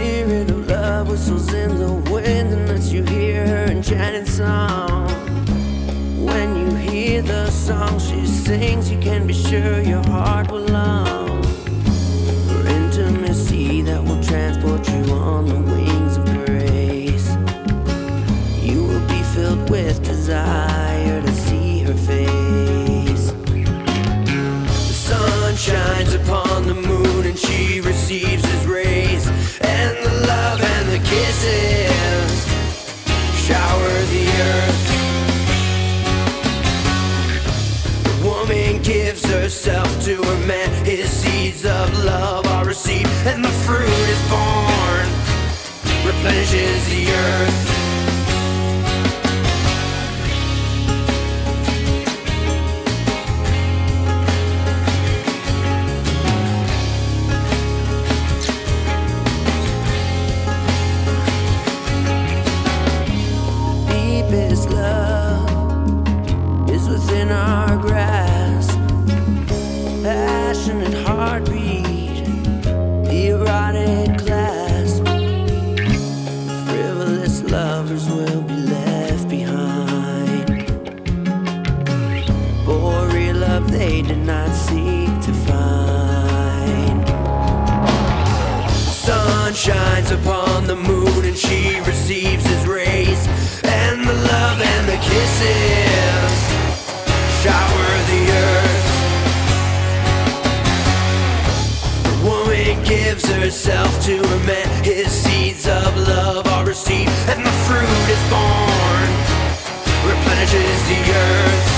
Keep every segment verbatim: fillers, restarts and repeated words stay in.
spirit of love whistles in the wind and lets you hear her enchanting song. When you hear the song she sings, you can be sure your heart will long for intimacy that will transport you on the wings of grace. You will be filled with desire to see her face. The sun shines upon the moon and she receives his rays, and the love and the kisses shower the earth. The woman gives herself to her man, his seeds of love are received, and the fruit is born, replenishes the earth. Deepest love is within our grasp. Passionate heartbeat, erotic clasp. Frivolous lovers will be left behind. For real love they did not seek to find. The sun shines upon the moon and she receives his rays, and the love and the kisses shower the earth. The woman gives herself to her man, his seeds of love are received, and the fruit is born, replenishes the earth.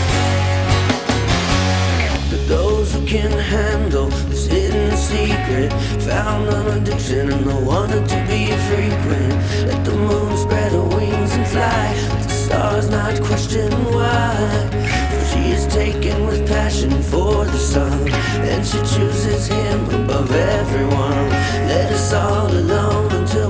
But those who can handle this hidden secret found an addiction and they wanted to be frequent. Let the moon spread her wings and fly, let the stars not question why. For she is taken with passion for the sun, and she chooses him above everyone. Let us all alone until